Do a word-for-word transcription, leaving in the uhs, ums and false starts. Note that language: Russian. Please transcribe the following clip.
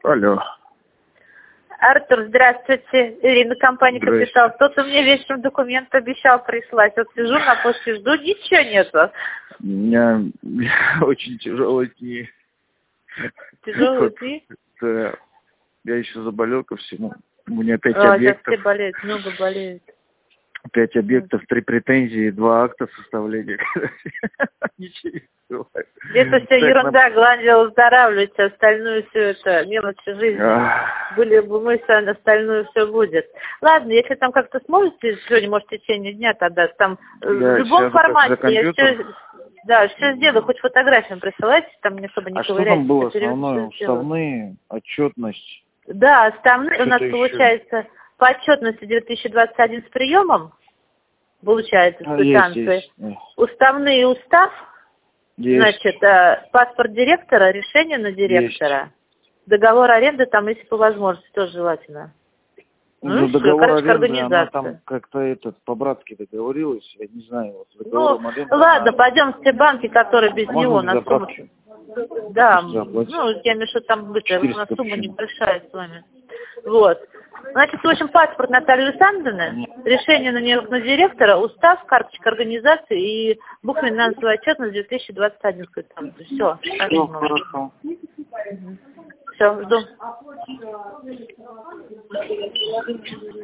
Алло. Артур, здравствуйте. Ирина, компания «Капитал». Кто-то мне вечером документ обещал прислать. Вот сижу на почте, жду, ничего нету. У меня очень тяжелые дни. Тяжелые дни? Да. Я еще заболел ко всему. У меня пять а, объектов. Все болеют, много болеют. Пять объектов, три претензии, два акта составления. Ничего не бывает. Это все ерунда, главное выздоравливать, остальное все это мелочи жизни. Были бы мы, остальное все будет. Ладно, если там как-то сможете, сегодня, может, в течение дня тогда, там в любом формате, я все, да, все сделаю, хоть фотографию присылайте, там не особо не А ковыряйте. что там было основное? Уставные, отчетность? Да, основные у нас получается по отчетности две тысячи двадцать один с приемом, получается, с квитанцией. Уставные устав, есть. Значит, паспорт директора, решение на директора, есть. Договор аренды там, если по возможности, тоже желательно. Ну, ну договор все, аренды, она там как-то этот по-братски договорилась, я не знаю. Вот, ну, аренды, ладно, она... пойдем в те банки, которые без а него на сумму. Да, ну, я имею в виду, там быстро, у нас сумма небольшая с вами. Вот. Значит, в общем, паспорт Натальи Александровны, решение на нее на директора, устав, карточка организации и буквенная финансовая отчетность две тысячи двадцать один. Все. Все, хорошо. Все, жду.